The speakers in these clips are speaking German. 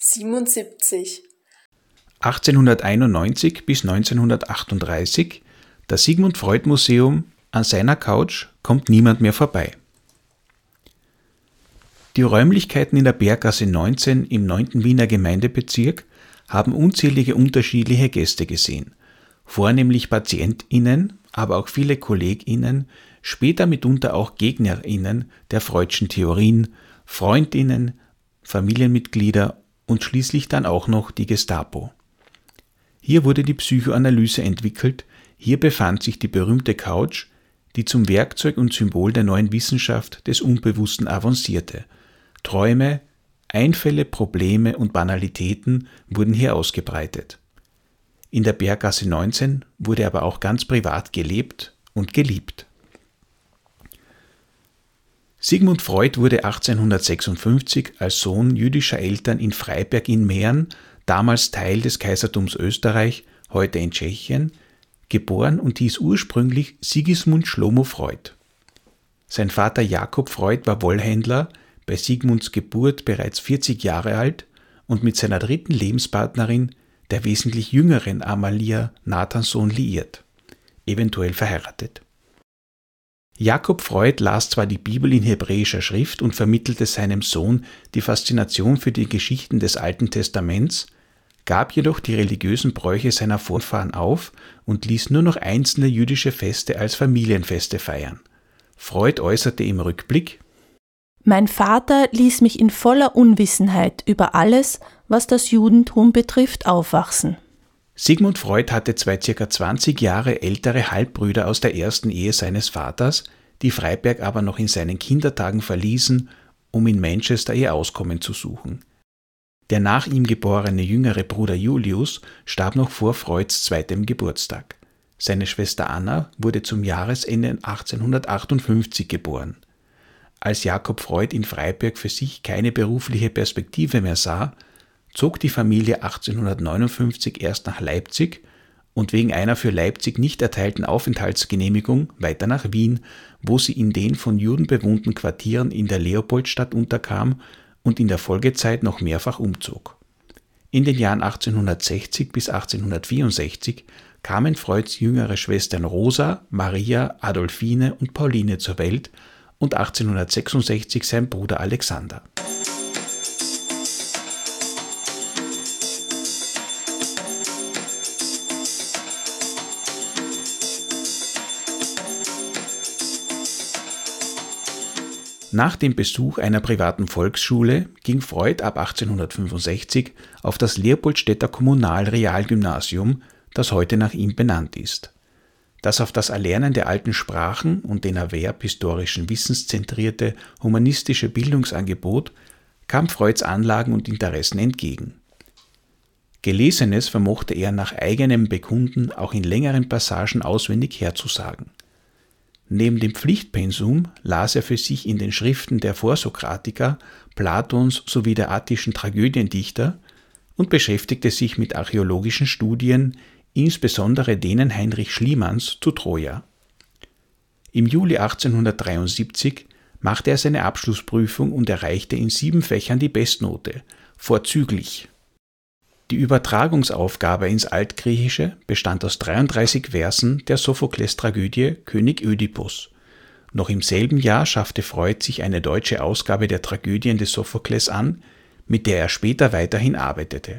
77. 1891 bis 1938, das Sigmund Freud Museum, an seiner Couch kommt niemand mehr vorbei. Die Räumlichkeiten in der Berggasse 19 im 9. Wiener Gemeindebezirk haben unzählige unterschiedliche Gäste gesehen, vornehmlich PatientInnen, aber auch viele KollegInnen, später mitunter auch GegnerInnen der Freudschen Theorien, FreundInnen, Familienmitglieder und schließlich dann auch noch die Gestapo. Hier wurde die Psychoanalyse entwickelt, hier befand sich die berühmte Couch, die zum Werkzeug und Symbol der neuen Wissenschaft des Unbewussten avancierte. Träume, Einfälle, Probleme und Banalitäten wurden hier ausgebreitet. In der Berggasse 19 wurde aber auch ganz privat gelebt und geliebt. Sigmund Freud wurde 1856 als Sohn jüdischer Eltern in Freiberg in Mähren, damals Teil des Kaisertums Österreich, heute in Tschechien, geboren und hieß ursprünglich Sigismund Schlomo Freud. Sein Vater Jakob Freud war Wollhändler, bei Sigmunds Geburt bereits 40 Jahre alt und mit seiner dritten Lebenspartnerin, der wesentlich jüngeren Amalia Nathanson, liiert, eventuell verheiratet. Jakob Freud las zwar die Bibel in hebräischer Schrift und vermittelte seinem Sohn die Faszination für die Geschichten des Alten Testaments, gab jedoch die religiösen Bräuche seiner Vorfahren auf und ließ nur noch einzelne jüdische Feste als Familienfeste feiern. Freud äußerte im Rückblick: Mein Vater ließ mich in voller Unwissenheit über alles, was das Judentum betrifft, aufwachsen. Sigmund Freud hatte zwei ca. 20 Jahre ältere Halbbrüder aus der ersten Ehe seines Vaters, die Freiberg aber noch in seinen Kindertagen verließen, um in Manchester ihr Auskommen zu suchen. Der nach ihm geborene jüngere Bruder Julius starb noch vor Freuds zweitem Geburtstag. Seine Schwester Anna wurde zum Jahresende 1858 geboren. Als Jakob Freud in Freiberg für sich keine berufliche Perspektive mehr sah, zog die Familie 1859 erst nach Leipzig und wegen einer für Leipzig nicht erteilten Aufenthaltsgenehmigung weiter nach Wien, wo sie in den von Juden bewohnten Quartieren in der Leopoldstadt unterkam und in der Folgezeit noch mehrfach umzog. In den Jahren 1860 bis 1864 kamen Freuds jüngere Schwestern Rosa, Maria, Adolphine und Pauline zur Welt und 1866 sein Bruder Alexander. Nach dem Besuch einer privaten Volksschule ging Freud ab 1865 auf das Leopoldstädter Kommunalrealgymnasium, das heute nach ihm benannt ist. Das auf das Erlernen der alten Sprachen und den erwerbhistorischen Wissens zentrierte humanistische Bildungsangebot kam Freuds Anlagen und Interessen entgegen. Gelesenes vermochte er nach eigenem Bekunden auch in längeren Passagen auswendig herzusagen. Neben dem Pflichtpensum las er für sich in den Schriften der Vorsokratiker, Platons sowie der attischen Tragödiendichter und beschäftigte sich mit archäologischen Studien, insbesondere denen Heinrich Schliemanns zu Troja. Im Juli 1873 machte er seine Abschlussprüfung und erreichte in 7 Fächern die Bestnote, vorzüglich. Die Übertragungsaufgabe ins Altgriechische bestand aus 33 Versen der Sophokles-Tragödie König Ödipus. Noch im selben Jahr schaffte Freud sich eine deutsche Ausgabe der Tragödien des Sophokles an, mit der er später weiterhin arbeitete.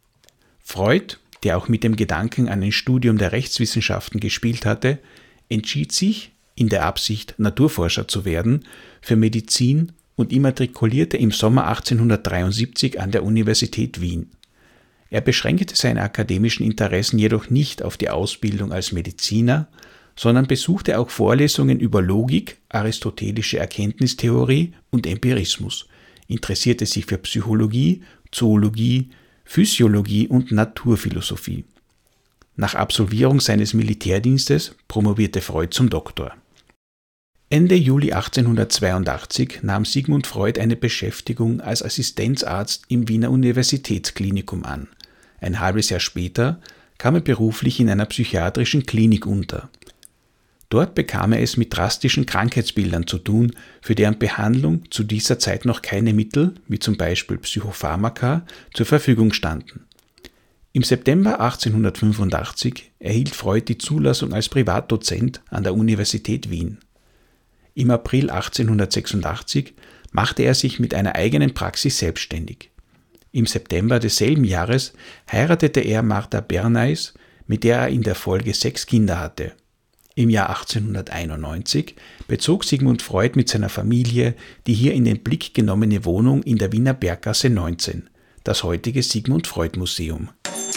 Freud, der auch mit dem Gedanken an ein Studium der Rechtswissenschaften gespielt hatte, entschied sich, in der Absicht, Naturforscher zu werden, für Medizin und immatrikulierte im Sommer 1873 an der Universität Wien. Er beschränkte seine akademischen Interessen jedoch nicht auf die Ausbildung als Mediziner, sondern besuchte auch Vorlesungen über Logik, aristotelische Erkenntnistheorie und Empirismus, interessierte sich für Psychologie, Zoologie, Physiologie und Naturphilosophie. Nach Absolvierung seines Militärdienstes promovierte Freud zum Doktor. Ende Juli 1882 nahm Sigmund Freud eine Beschäftigung als Assistenzarzt im Wiener Universitätsklinikum an. Ein halbes Jahr später kam er beruflich in einer psychiatrischen Klinik unter. Dort bekam er es mit drastischen Krankheitsbildern zu tun, für deren Behandlung zu dieser Zeit noch keine Mittel, wie zum Beispiel Psychopharmaka, zur Verfügung standen. Im September 1885 erhielt Freud die Zulassung als Privatdozent an der Universität Wien. Im April 1886 machte er sich mit einer eigenen Praxis selbstständig. Im September desselben Jahres heiratete er Martha Bernays, mit der er in der Folge 6 Kinder hatte. Im Jahr 1891 bezog Sigmund Freud mit seiner Familie die hier in den Blick genommene Wohnung in der Wiener Berggasse 19, das heutige Sigmund Freud Museum.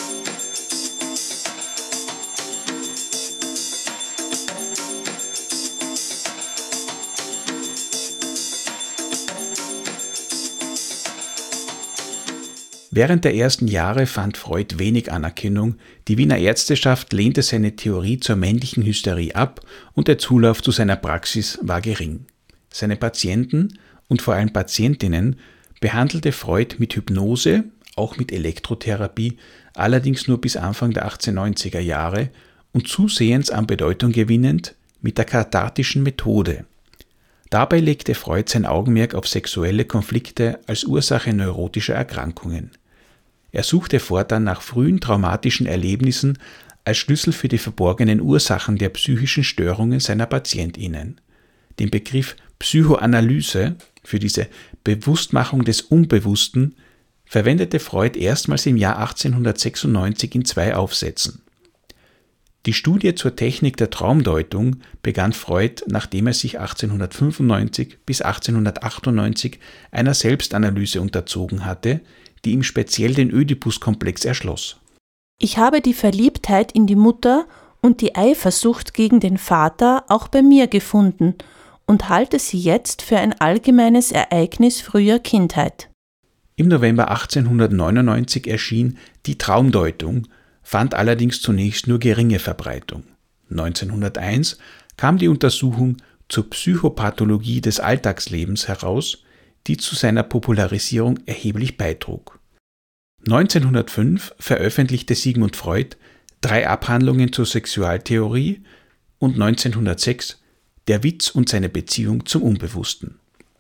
Während der ersten Jahre fand Freud wenig Anerkennung, die Wiener Ärzteschaft lehnte seine Theorie zur männlichen Hysterie ab und der Zulauf zu seiner Praxis war gering. Seine Patienten und vor allem Patientinnen behandelte Freud mit Hypnose, auch mit Elektrotherapie, allerdings nur bis Anfang der 1890er Jahre und zusehends an Bedeutung gewinnend mit der kathartischen Methode. Dabei legte Freud sein Augenmerk auf sexuelle Konflikte als Ursache neurotischer Erkrankungen. Er suchte fortan nach frühen traumatischen Erlebnissen als Schlüssel für die verborgenen Ursachen der psychischen Störungen seiner PatientInnen. Den Begriff Psychoanalyse für diese Bewusstmachung des Unbewussten verwendete Freud erstmals im Jahr 1896 in 2 Aufsätzen. Die Studie zur Technik der Traumdeutung begann Freud, nachdem er sich 1895 bis 1898 einer Selbstanalyse unterzogen hatte, die ihm speziell den Ödipus-Komplex erschloss. Ich habe die Verliebtheit in die Mutter und die Eifersucht gegen den Vater auch bei mir gefunden und halte sie jetzt für ein allgemeines Ereignis früher Kindheit. Im November 1899 erschien Die Traumdeutung, fand allerdings zunächst nur geringe Verbreitung. 1901 kam die Untersuchung zur Psychopathologie des Alltagslebens heraus, die zu seiner Popularisierung erheblich beitrug. 1905 veröffentlichte Sigmund Freud 3 Abhandlungen zur Sexualtheorie und 1906 Der Witz und seine Beziehung zum Unbewussten.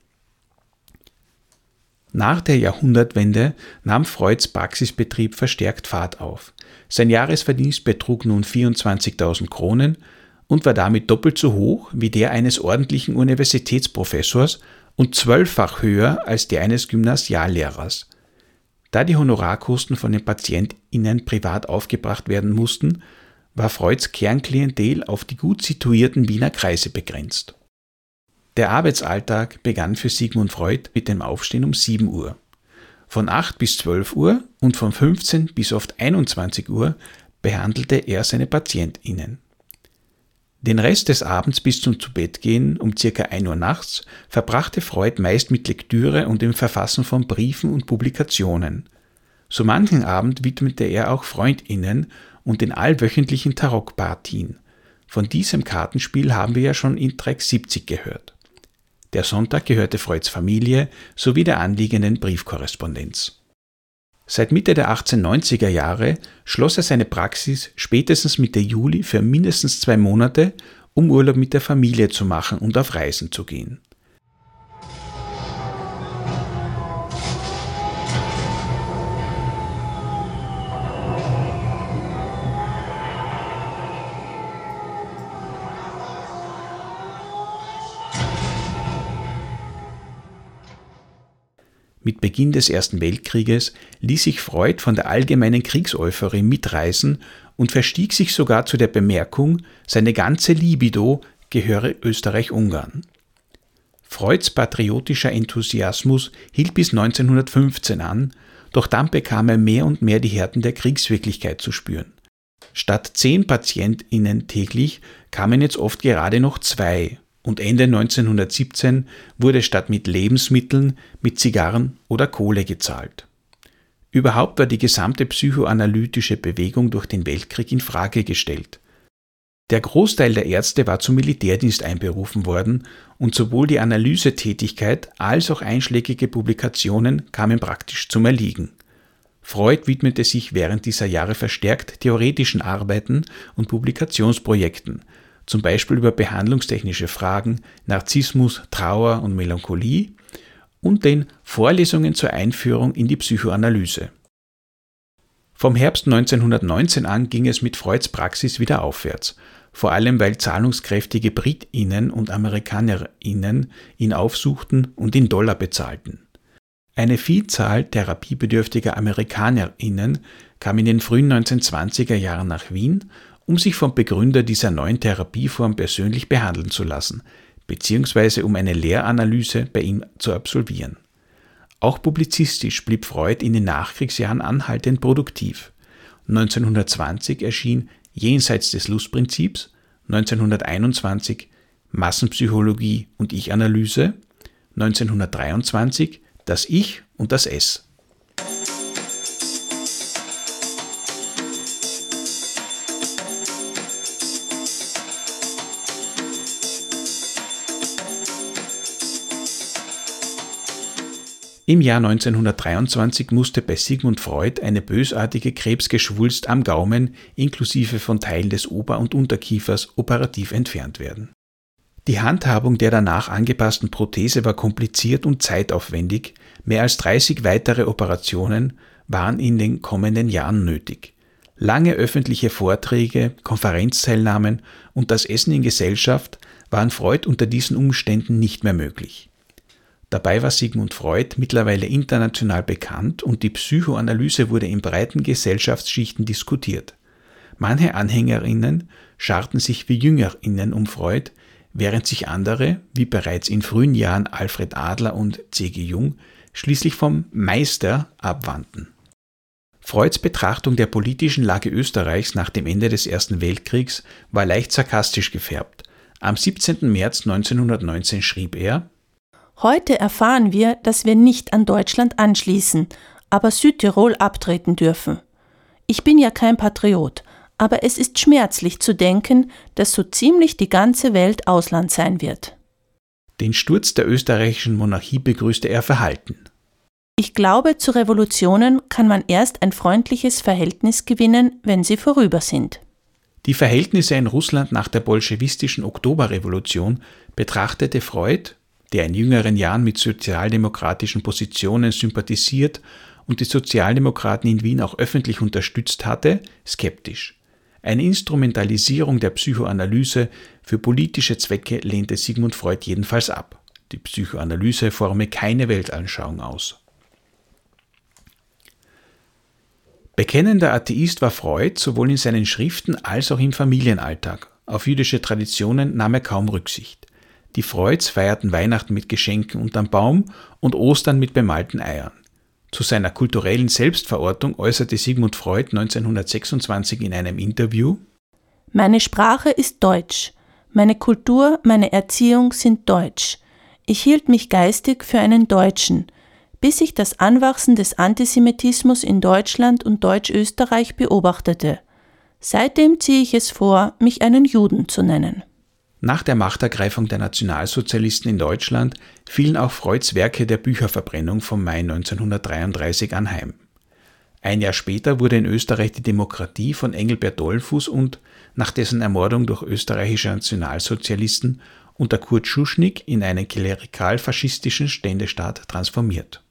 Nach der Jahrhundertwende nahm Freuds Praxisbetrieb verstärkt Fahrt auf. Sein Jahresverdienst betrug nun 24.000 Kronen und war damit doppelt so hoch wie der eines ordentlichen Universitätsprofessors und 12-fach höher als der eines Gymnasiallehrers. Da die Honorarkosten von den PatientInnen privat aufgebracht werden mussten, war Freuds Kernklientel auf die gut situierten Wiener Kreise begrenzt. Der Arbeitsalltag begann für Sigmund Freud mit dem Aufstehen um 7 Uhr. Von 8 bis 12 Uhr und von 15 bis oft 21 Uhr behandelte er seine PatientInnen. Den Rest des Abends bis zum Zubettgehen um ca. 1 Uhr nachts verbrachte Freud meist mit Lektüre und dem Verfassen von Briefen und Publikationen. So manchen Abend widmete er auch FreundInnen und den allwöchentlichen Tarotpartien. Von diesem Kartenspiel haben wir ja schon in Track 70 gehört. Der Sonntag gehörte Freuds Familie sowie der anliegenden Briefkorrespondenz. Seit Mitte der 1890er Jahre schloss er seine Praxis spätestens Mitte Juli für mindestens 2 Monate, um Urlaub mit der Familie zu machen und auf Reisen zu gehen. Mit Beginn des Ersten Weltkrieges ließ sich Freud von der allgemeinen Kriegseuphorie mitreißen und verstieg sich sogar zu der Bemerkung, seine ganze Libido gehöre Österreich-Ungarn. Freuds patriotischer Enthusiasmus hielt bis 1915 an, doch dann bekam er mehr und mehr die Härten der Kriegswirklichkeit zu spüren. Statt 10 PatientInnen täglich kamen jetzt oft gerade noch 2. Und Ende 1917 wurde statt mit Lebensmitteln mit Zigarren oder Kohle gezahlt. Überhaupt war die gesamte psychoanalytische Bewegung durch den Weltkrieg in Frage gestellt. Der Großteil der Ärzte war zum Militärdienst einberufen worden und sowohl die Analysetätigkeit als auch einschlägige Publikationen kamen praktisch zum Erliegen. Freud widmete sich während dieser Jahre verstärkt theoretischen Arbeiten und Publikationsprojekten, zum Beispiel über behandlungstechnische Fragen, Narzissmus, Trauer und Melancholie und den Vorlesungen zur Einführung in die Psychoanalyse. Vom Herbst 1919 an ging es mit Freuds Praxis wieder aufwärts, vor allem weil zahlungskräftige BritInnen und AmerikanerInnen ihn aufsuchten und in Dollar bezahlten. Eine Vielzahl therapiebedürftiger AmerikanerInnen kam in den frühen 1920er Jahren nach Wien, um sich vom Begründer dieser neuen Therapieform persönlich behandeln zu lassen, beziehungsweise um eine Lehranalyse bei ihm zu absolvieren. Auch publizistisch blieb Freud in den Nachkriegsjahren anhaltend produktiv. 1920 erschien Jenseits des Lustprinzips, 1921 Massenpsychologie und Ich-Analyse, 1923 Das Ich und das Es. Im Jahr 1923 musste bei Sigmund Freud eine bösartige Krebsgeschwulst am Gaumen inklusive von Teilen des Ober- und Unterkiefers operativ entfernt werden. Die Handhabung der danach angepassten Prothese war kompliziert und zeitaufwendig, mehr als 30 weitere Operationen waren in den kommenden Jahren nötig. Lange öffentliche Vorträge, Konferenzteilnahmen und das Essen in Gesellschaft waren Freud unter diesen Umständen nicht mehr möglich. Dabei war Sigmund Freud mittlerweile international bekannt und die Psychoanalyse wurde in breiten Gesellschaftsschichten diskutiert. Manche AnhängerInnen scharten sich wie JüngerInnen um Freud, während sich andere, wie bereits in frühen Jahren Alfred Adler und C.G. Jung, schließlich vom Meister abwandten. Freuds Betrachtung der politischen Lage Österreichs nach dem Ende des Ersten Weltkriegs war leicht sarkastisch gefärbt. Am 17. März 1919 schrieb er: Heute erfahren wir, dass wir nicht an Deutschland anschließen, aber Südtirol abtreten dürfen. Ich bin ja kein Patriot, aber es ist schmerzlich zu denken, dass so ziemlich die ganze Welt Ausland sein wird. Den Sturz der österreichischen Monarchie begrüßte er verhalten. Ich glaube, zu Revolutionen kann man erst ein freundliches Verhältnis gewinnen, wenn sie vorüber sind. Die Verhältnisse in Russland nach der bolschewistischen Oktoberrevolution betrachtete Freud, der in jüngeren Jahren mit sozialdemokratischen Positionen sympathisiert und die Sozialdemokraten in Wien auch öffentlich unterstützt hatte, skeptisch. Eine Instrumentalisierung der Psychoanalyse für politische Zwecke lehnte Sigmund Freud jedenfalls ab. Die Psychoanalyse forme keine Weltanschauung aus. Bekennender Atheist war Freud sowohl in seinen Schriften als auch im Familienalltag. Auf jüdische Traditionen nahm er kaum Rücksicht. Die Freuds feierten Weihnachten mit Geschenken unterm Baum und Ostern mit bemalten Eiern. Zu seiner kulturellen Selbstverortung äußerte Sigmund Freud 1926 in einem Interview: Meine Sprache ist Deutsch. Meine Kultur, meine Erziehung sind deutsch. Ich hielt mich geistig für einen Deutschen, bis ich das Anwachsen des Antisemitismus in Deutschland und Deutsch-Österreich beobachtete. Seitdem ziehe ich es vor, mich einen Juden zu nennen. Nach der Machtergreifung der Nationalsozialisten in Deutschland fielen auch Freuds Werke der Bücherverbrennung vom Mai 1933 anheim. Ein Jahr später wurde in Österreich die Demokratie von Engelbert Dollfuß und nach dessen Ermordung durch österreichische Nationalsozialisten unter Kurt Schuschnigg in einen klerikal-faschistischen Ständestaat transformiert.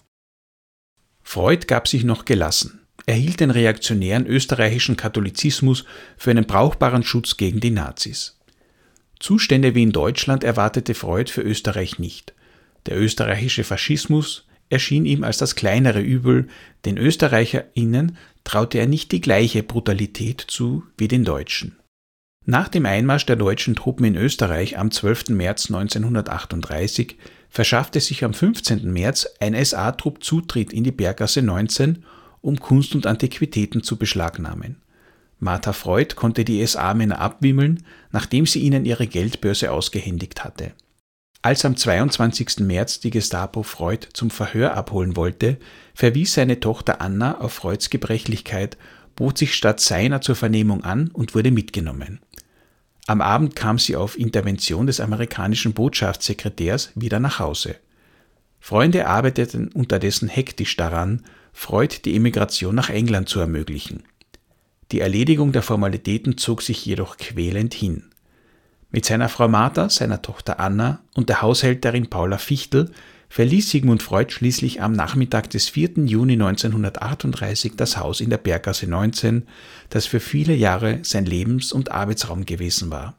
Freud gab sich noch gelassen. Er hielt den reaktionären österreichischen Katholizismus für einen brauchbaren Schutz gegen die Nazis. Zustände wie in Deutschland erwartete Freud für Österreich nicht. Der österreichische Faschismus erschien ihm als das kleinere Übel, den ÖsterreicherInnen traute er nicht die gleiche Brutalität zu wie den Deutschen. Nach dem Einmarsch der deutschen Truppen in Österreich am 12. März 1938 verschaffte sich am 15. März ein SA-Trupp Zutritt in die Berggasse 19, um Kunst und Antiquitäten zu beschlagnahmen. Martha Freud konnte die SA-Männer abwimmeln, nachdem sie ihnen ihre Geldbörse ausgehändigt hatte. Als am 22. März die Gestapo Freud zum Verhör abholen wollte, verwies seine Tochter Anna auf Freuds Gebrechlichkeit, bot sich statt seiner zur Vernehmung an und wurde mitgenommen. Am Abend kam sie auf Intervention des amerikanischen Botschaftssekretärs wieder nach Hause. Freunde arbeiteten unterdessen hektisch daran, Freud die Emigration nach England zu ermöglichen. Die Erledigung der Formalitäten zog sich jedoch quälend hin. Mit seiner Frau Martha, seiner Tochter Anna und der Haushälterin Paula Fichtel verließ Sigmund Freud schließlich am Nachmittag des 4. Juni 1938 das Haus in der Berggasse 19, das für viele Jahre sein Lebens- und Arbeitsraum gewesen war.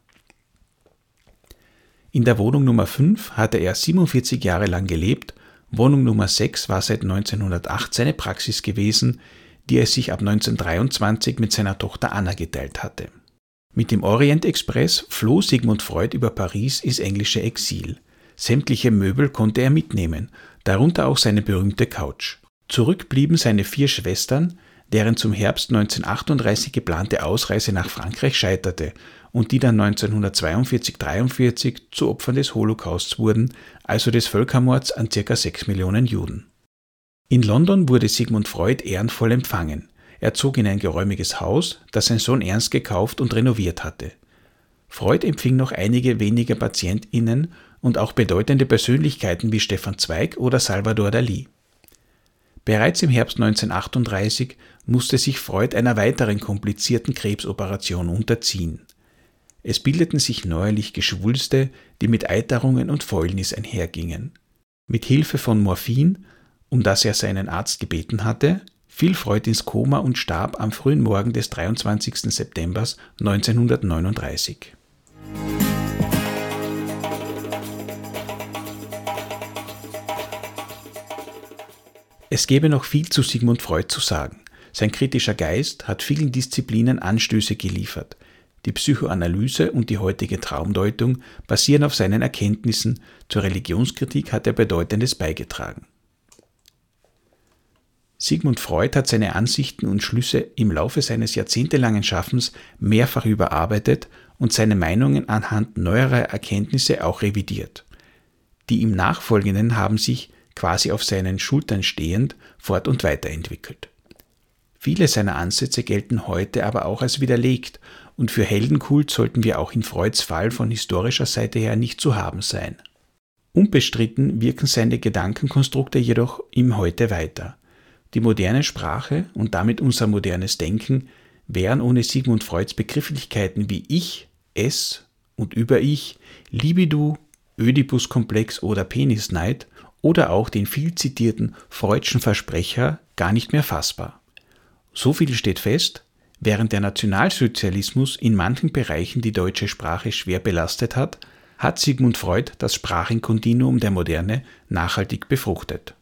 In der Wohnung Nummer 5 hatte er 47 Jahre lang gelebt, Wohnung Nummer 6 war seit 1908 seine Praxis gewesen, die er sich ab 1923 mit seiner Tochter Anna geteilt hatte. Mit dem Orient Express floh Sigmund Freud über Paris ins englische Exil. Sämtliche Möbel konnte er mitnehmen, darunter auch seine berühmte Couch. Zurück blieben seine 4 Schwestern, deren zum Herbst 1938 geplante Ausreise nach Frankreich scheiterte und die dann 1942-43 zu Opfern des Holocausts wurden, also des Völkermords an ca. 6 Millionen Juden. In London wurde Sigmund Freud ehrenvoll empfangen. Er zog in ein geräumiges Haus, das sein Sohn Ernst gekauft und renoviert hatte. Freud empfing noch einige wenige PatientInnen und auch bedeutende Persönlichkeiten wie Stefan Zweig oder Salvador Dalí. Bereits im Herbst 1938 musste sich Freud einer weiteren komplizierten Krebsoperation unterziehen. Es bildeten sich neuerlich Geschwulste, die mit Eiterungen und Fäulnis einhergingen. Mit Hilfe von Morphin, um das er seinen Arzt gebeten hatte, fiel Freud ins Koma und starb am frühen Morgen des 23. September 1939. Es gäbe noch viel zu Sigmund Freud zu sagen. Sein kritischer Geist hat vielen Disziplinen Anstöße geliefert. Die Psychoanalyse und die heutige Traumdeutung basieren auf seinen Erkenntnissen, zur Religionskritik hat er Bedeutendes beigetragen. Sigmund Freud hat seine Ansichten und Schlüsse im Laufe seines jahrzehntelangen Schaffens mehrfach überarbeitet und seine Meinungen anhand neuerer Erkenntnisse auch revidiert. Die ihm Nachfolgenden haben sich, quasi auf seinen Schultern stehend, fort- und weiterentwickelt. Viele seiner Ansätze gelten heute aber auch als widerlegt und für Heldenkult sollten wir auch in Freuds Fall von historischer Seite her nicht zu haben sein. Unbestritten wirken seine Gedankenkonstrukte jedoch im Heute weiter. Die moderne Sprache und damit unser modernes Denken wären ohne Sigmund Freuds Begrifflichkeiten wie Ich, Es und Über-Ich, Libido, Ödipus-Komplex oder Penisneid oder auch den viel zitierten Freudschen Versprecher gar nicht mehr fassbar. So viel steht fest, während der Nationalsozialismus in manchen Bereichen die deutsche Sprache schwer belastet hat, hat Sigmund Freud das Sprachenkontinuum der Moderne nachhaltig befruchtet.